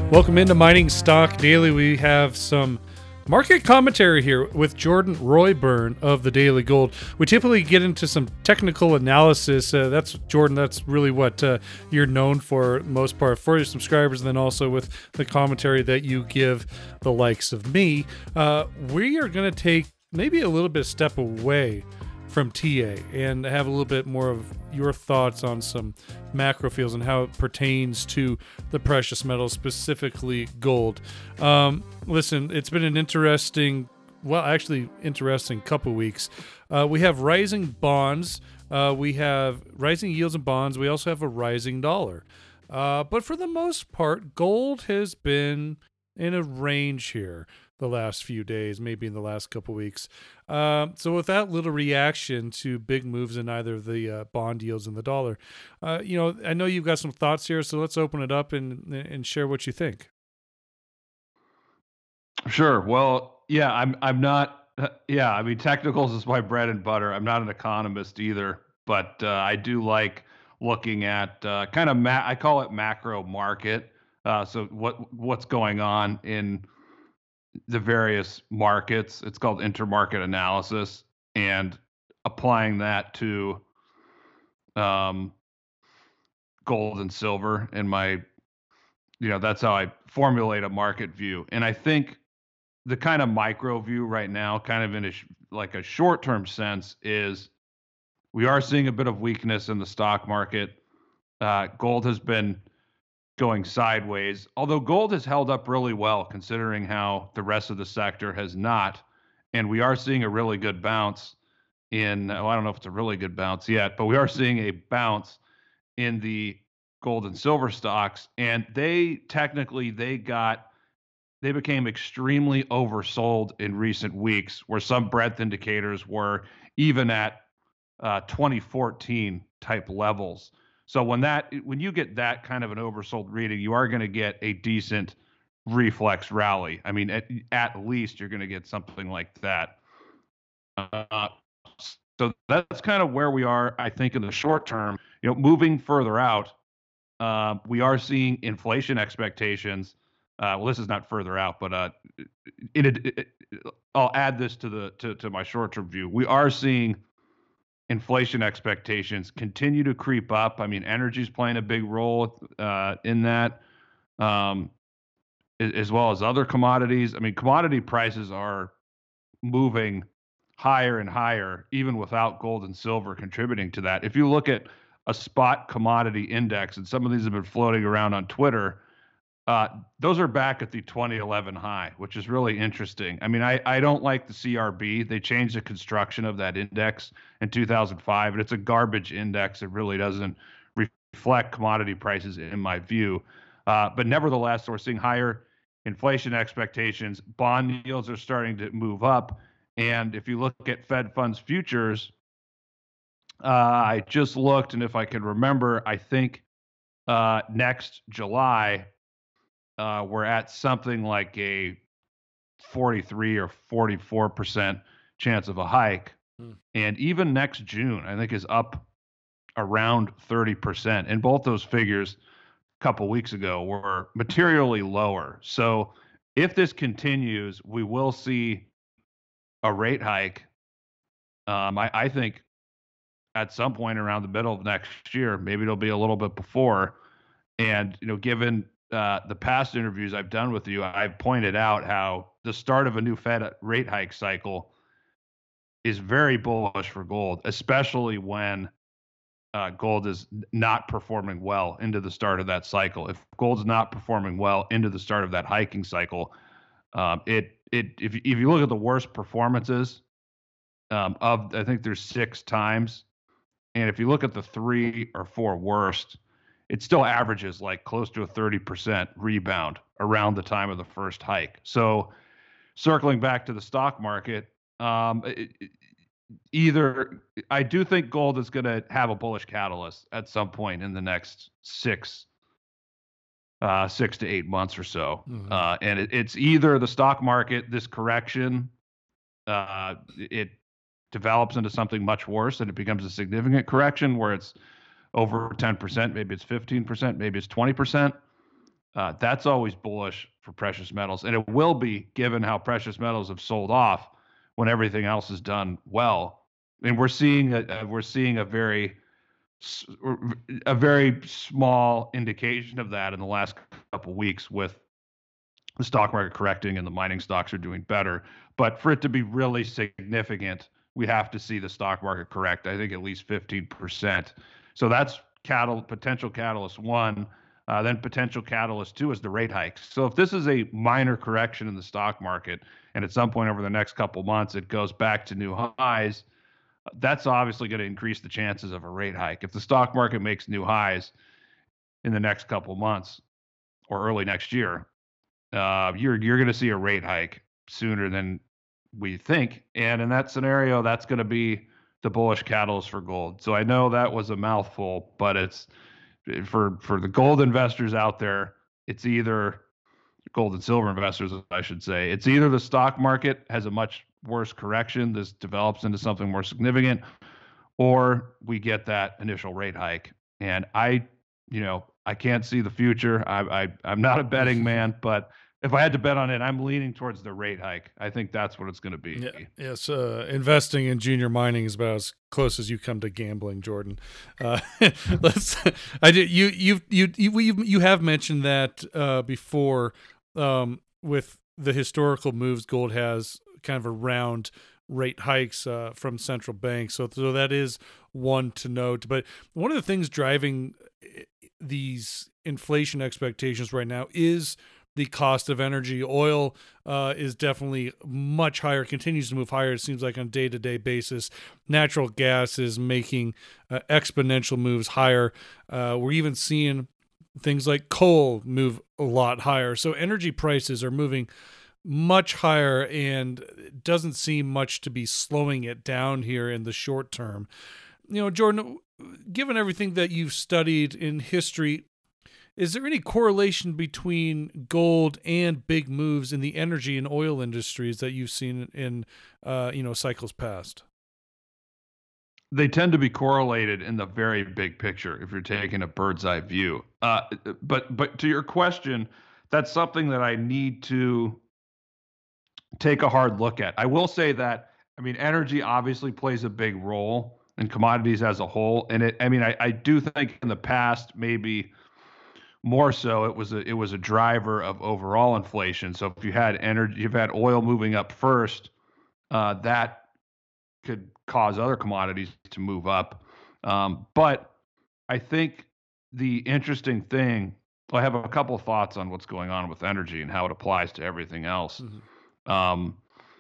Welcome into Mining Stock Daily. We have some market commentary here with Jordan Royburn of the Daily Gold. We typically get into some technical analysis. That's Jordan. That's really what you're known for, most part, for your subscribers, and then also with the commentary that you give the likes of me. We are going to take maybe a little bit step away from TA and have a little bit more of your thoughts on some macro fields and how it pertains to the precious metals, specifically gold. Listen, it's been an interesting couple weeks. We have rising bonds. We have rising yields in bonds. We also have a rising dollar. But for the most part, gold has been in a range here the last few days, maybe in the last couple weeks. So with that little reaction to big moves in either the bond yields and the dollar, I know you've got some thoughts here, so let's open it up and share what you think. Sure. Well, yeah, I'm not. Yeah, I mean, technicals is my bread and butter. I'm not an economist either, but I do like looking at kind of I call it macro market. So what's going on in the various markets. It's called intermarket analysis, and applying that to gold and silver in my, that's how I formulate a market view. And I think the kind of micro view right now, kind of in a short-term sense, is we are seeing a bit of weakness in the stock market. Gold has been going sideways, although gold has held up really well considering how the rest of the sector has not. And we are seeing a really good bounce in, well, I don't know if it's a really good bounce yet, but we are seeing a bounce in the gold and silver stocks. And they became extremely oversold in recent weeks, where some breadth indicators were even at 2014 type levels. So when you get that kind of an oversold reading, you are going to get a decent reflex rally. I mean, at least you're going to get something like that. So that's kind of where we are, I think, in the short term. Moving further out, we are seeing inflation expectations. Well, this is not further out, but I'll add this to my short-term view. We are seeing inflation expectations continue to creep up. I mean, energy is playing a big role in that, as well as other commodities. I mean, commodity prices are moving higher and higher, even without gold and silver contributing to that. If you look at a spot commodity index, and some of these have been floating around on Twitter, those are back at the 2011 high, which is really interesting. I mean, I don't like the CRB. They changed the construction of that index in 2005, and it's a garbage index. It really doesn't reflect commodity prices, in my view. But nevertheless, we're seeing higher inflation expectations. Bond yields are starting to move up. And if you look at Fed funds futures, I just looked, and if I can remember, I think next July, we're at something like a 43 or 44% chance of a hike. And even next June, I think, is up around 30%. And both those figures a couple weeks ago were materially lower. So if this continues, we will see a rate hike. I think at some point around the middle of next year, maybe it'll be a little bit before. And, given the past interviews I've done with you, I've pointed out how the start of a new Fed rate hike cycle is very bullish for gold, especially when gold is not performing well into the start of that cycle. If gold's not performing well into the start of that hiking cycle, if you look at the worst performances I think there's 6 times, and if you look at the 3 or 4 worst, it still averages like close to a 30% rebound around the time of the first hike. So circling back to the stock market, either I do think gold is going to have a bullish catalyst at some point in the next 6 to 8 months or so. Mm-hmm. And it's either the stock market, this correction, it develops into something much worse and it becomes a significant correction where it's over 10%, maybe it's 15%, maybe it's 20%. That's always bullish for precious metals, and it will be given how precious metals have sold off when everything else is done well. And we're seeing a very small indication of that in the last couple of weeks, with the stock market correcting and the mining stocks are doing better. But for it to be really significant, we have to see the stock market correct. I think at least 15%. So that's potential catalyst one. Then potential catalyst two is the rate hikes. So if this is a minor correction in the stock market, and at some point over the next couple months it goes back to new highs, that's obviously going to increase the chances of a rate hike. If the stock market makes new highs in the next couple months or early next year, you're going to see a rate hike sooner than we think. And in that scenario, that's going to be the bullish catalyst for gold. So I know that was a mouthful, but it's for the gold investors out there, it's either gold and silver investors, I should say, it's either the stock market has a much worse correction, this develops into something more significant, or we get that initial rate hike. And I can't see the future. I'm not a betting man, but if I had to bet on it, I'm leaning towards the rate hike. I think that's what it's going to be. Yeah, yes, investing in junior mining is about as close as you come to gambling, Jordan. You have mentioned that before with the historical moves gold has kind of around rate hikes from central banks. So that is one to note. But one of the things driving these inflation expectations right now is the cost of energy. Oil is definitely much higher, continues to move higher, it seems like, on a day-to-day basis. Natural gas is making exponential moves higher. We're even seeing things like coal move a lot higher. So energy prices are moving much higher, and it doesn't seem much to be slowing it down here in the short term. Jordan, given everything that you've studied in history, is there any correlation between gold and big moves in the energy and oil industries that you've seen in cycles past? They tend to be correlated in the very big picture if you're taking a bird's eye view. But to your question, that's something that I need to take a hard look at. I will say that, energy obviously plays a big role in commodities as a whole. And I do think in the past, maybe more so, it was a driver of overall inflation. So if you had you've had oil moving up first, that could cause other commodities to move up. But I think the interesting thing, I have a couple of thoughts on what's going on with energy and how it applies to everything else. Mm-hmm.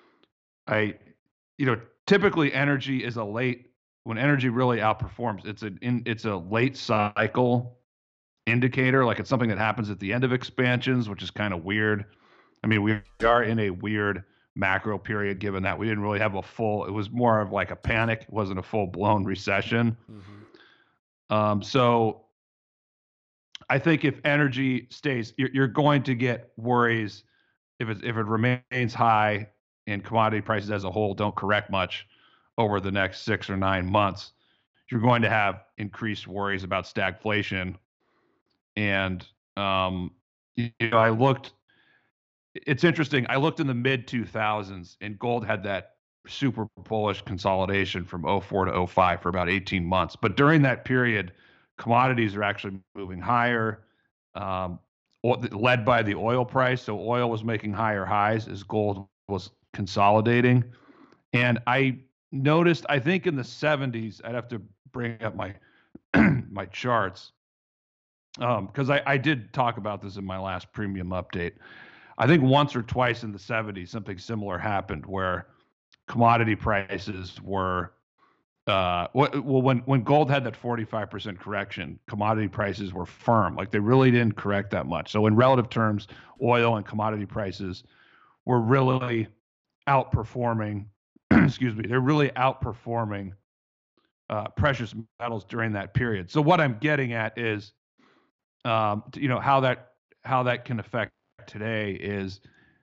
Typically energy is when energy really outperforms, it's a late cycle indicator. Like, it's something that happens at the end of expansions, which is kind of weird. We are in a weird macro period, given that we didn't really have it was more of like a panic. It wasn't a full-blown recession. Mm-hmm. So I think if energy stays, you're going to get worries if it remains high and commodity prices as a whole don't correct much over the next 6 or 9 months. You're going to have increased worries about stagflation. And it's interesting. I looked in the mid 2000s, and gold had that super bullish consolidation from 04 to 05 for about 18 months. But during that period, commodities are actually moving higher, led by the oil price. So oil was making higher highs as gold was consolidating. And I noticed, I think in the 70s, I'd have to bring up my my charts, because I did talk about this in my last premium update. I think once or twice in the 70s, something similar happened where commodity prices were, when gold had that 45% correction, commodity prices were firm. Like, they really didn't correct that much. So in relative terms, oil and commodity prices were really outperforming, they're really outperforming precious metals during that period. So what I'm getting at is, how that can affect today is,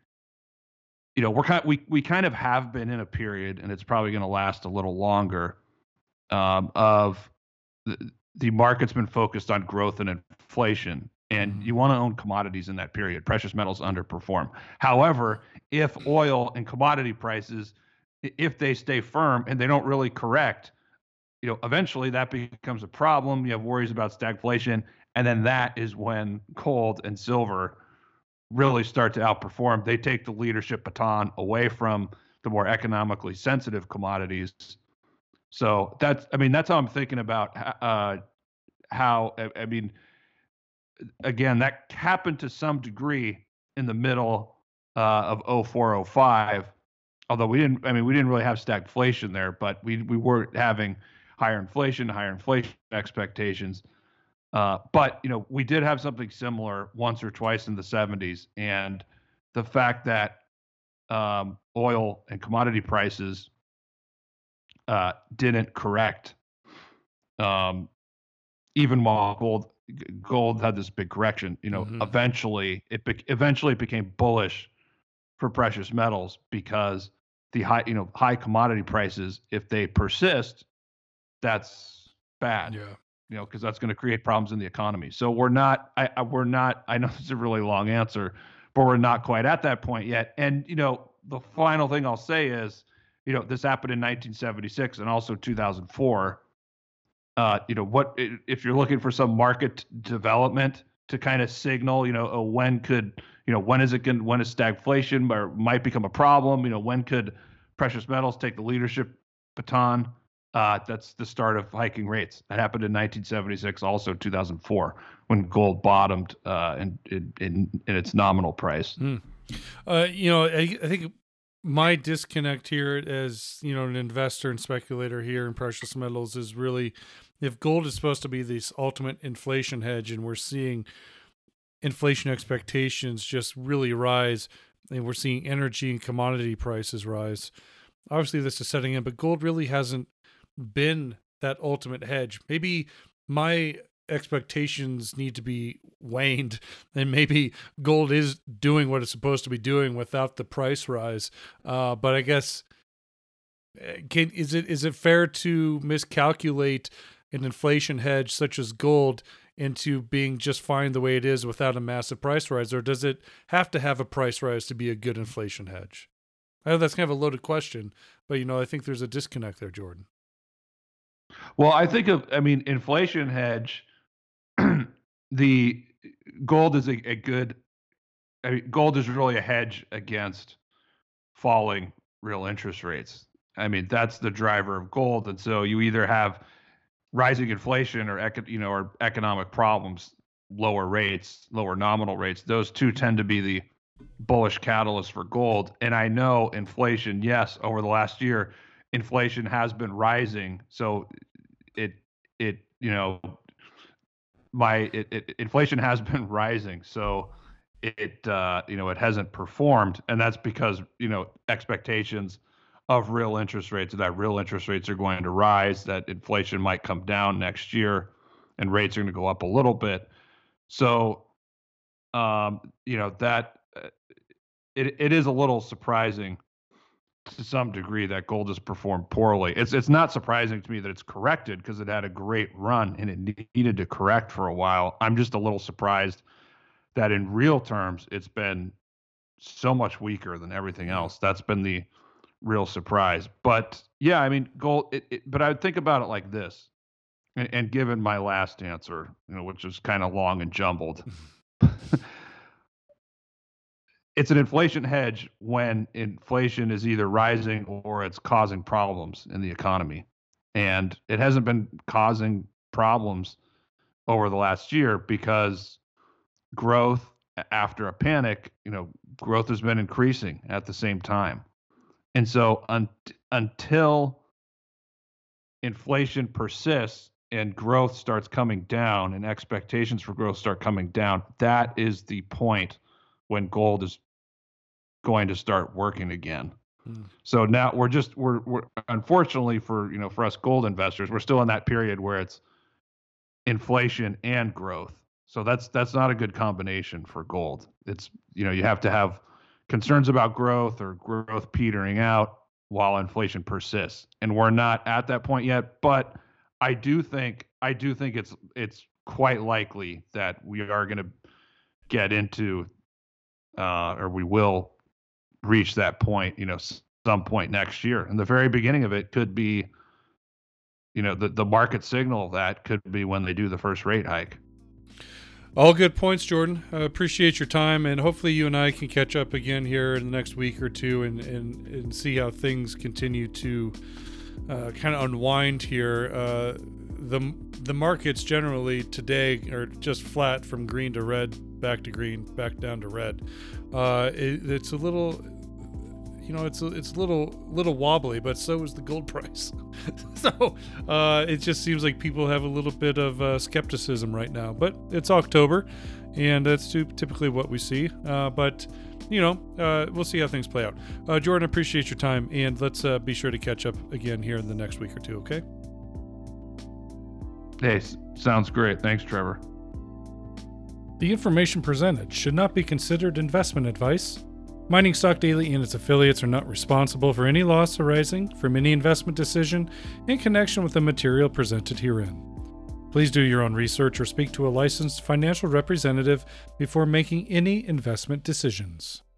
we kind of have been in a period, and it's probably going to last a little longer, of the market's been focused on growth and inflation, And you want to own commodities in that period. Precious metals underperform. However, if oil and commodity prices, if they stay firm and they don't really correct, eventually that becomes a problem. You have worries about stagflation, and then that is when gold and silver really start to outperform. They take the leadership baton away from the more economically sensitive commodities. So that's how I'm thinking about how, again, that happened to some degree in the middle of 0405, although we didn't really have stagflation there, but we were having higher inflation expectations. But we did have something similar once or twice in the 70s, and the fact that oil and commodity prices didn't correct, even while gold had this big correction. Eventually it became bullish for precious metals because the high commodity prices, if they persist, that's bad. Yeah. Because that's going to create problems in the economy. So we're not. I know this is a really long answer, but we're not quite at that point yet. And the final thing I'll say is, this happened in 1976 and also 2004. What if you're looking for some market development to kind of signal, when is stagflation or might become a problem? When could precious metals take the leadership baton? That's the start of hiking rates. That happened in 1976, also 2004, when gold bottomed in its nominal price. I think my disconnect here as, an investor and speculator here in precious metals is really, if gold is supposed to be this ultimate inflation hedge and we're seeing inflation expectations just really rise and we're seeing energy and commodity prices rise, obviously this is setting in, but gold really hasn't been that ultimate hedge. Maybe my expectations need to be waned, and maybe gold is doing what it's supposed to be doing without the price rise. But I guess, is it fair to miscalculate an inflation hedge such as gold into being just fine the way it is without a massive price rise, or does it have to have a price rise to be a good inflation hedge? I know that's kind of a loaded question, but I think there's a disconnect there, Jordan. Well, I think inflation hedge, the gold is a good, gold is really a hedge against falling real interest rates. That's the driver of gold. And so you either have rising inflation or economic problems, lower rates, lower nominal rates. Those two tend to be the bullish catalyst for gold. And I know inflation, yes, over the last year, inflation has been rising. So inflation has been rising. So it hasn't performed. And that's because, expectations of real interest rates, that real interest rates are going to rise, that inflation might come down next year and rates are going to go up a little bit. So, that it is a little surprising to some degree that gold has performed poorly. It's not surprising to me that it's corrected because it had a great run and it needed to correct for a while. I'm just a little surprised that in real terms it's been so much weaker than everything else. That's been the real surprise. But yeah, gold. But I would think about it like this, and given my last answer, which is kind of long and jumbled. It's an inflation hedge when inflation is either rising or it's causing problems in the economy. And it hasn't been causing problems over the last year because growth after a panic, growth has been increasing at the same time. And so until inflation persists and growth starts coming down and expectations for growth start coming down, that is the point when gold is going to start working again. So now we're unfortunately for us gold investors, we're still in that period where it's inflation and growth. So that's not a good combination for gold. It's, you have to have concerns about growth or growth petering out while inflation persists. And we're not at that point yet, but I do think it's quite likely that we are going to get into, or we will reach that point, some point next year. And the very beginning of it could be, the market signal that could be when they do the first rate hike. All good points, Jordan. Appreciate your time, and hopefully you and I can catch up again here in the next week or two and see how things continue to kind of unwind here. The markets generally today are just flat from green to red, back to green, back down to red. It's a little, it's a little wobbly, but so is the gold price. So it just seems like people have a little bit of skepticism right now. But it's October, and that's typically what we see. But we'll see how things play out. Jordan, appreciate your time, and let's be sure to catch up again here in the next week or two. Okay. Hey, sounds great. Thanks, Trevor. The information presented should not be considered investment advice. Mining Stock Daily and its affiliates are not responsible for any loss arising from any investment decision in connection with the material presented herein. Please do your own research or speak to a licensed financial representative before making any investment decisions.